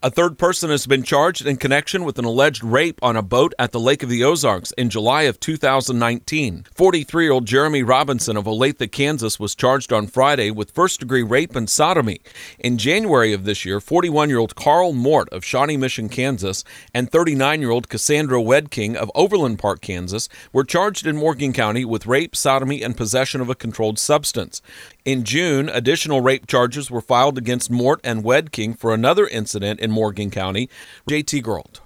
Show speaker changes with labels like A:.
A: A third person has been charged in connection with an alleged rape on a boat at the Lake of the Ozarks in July of 2019. 43-year-old Jeremy Robinson of Olathe, Kansas, was charged on Friday with first-degree rape and sodomy. In January of this year, 41-year-old Carl Mort of Shawnee Mission, Kansas, and 39-year-old Cassandra Wedking of Overland Park, Kansas, were charged in Morgan County with rape, sodomy, and possession of a controlled substance. In June, additional rape charges were filed against Mort and Wedking for another incident in Morgan County. JT Gerald.